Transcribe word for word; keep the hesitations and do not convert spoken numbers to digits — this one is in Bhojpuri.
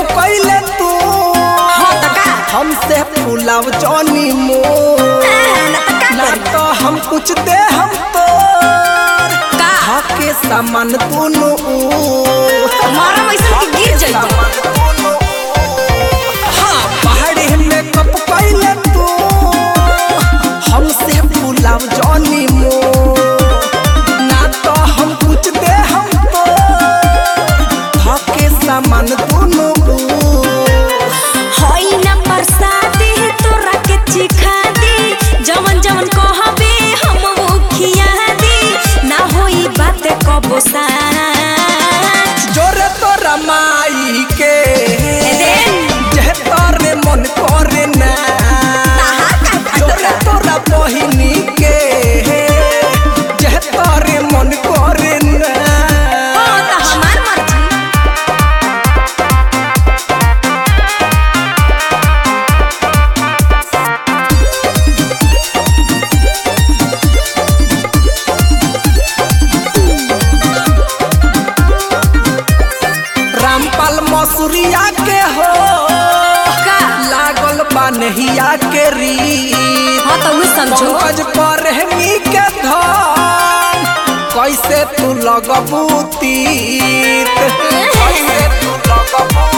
कैले तू हाँ तो का हमसे फुलाव जानी मोर ना तो हम कुछ दे हम तो का के सामान दोनों हमारा वैसा कि गिर जाइए। हाँ पहाड़ी में कप कैले तू हमसे फुलाव जानी मोर ना तो हम कुछ दे हम तो के सामान दोनों होई ना प्रसादी तोरा के चिखा दी जवन जवन कहबे हम वो खिया दी ना होई बात कबो सा जोरे तोरा माई के जे तोरे मन करे ना जोरे तोरा बहिनी के जे तोरे मन करे ना ओ त हमार मर्जी रामपाल मसूरिया के हो का लागल बानहिया के री हां तो उ समझो पंकज पर हमी के धन कैसे तू लगबू तीत कैसे तू लगबू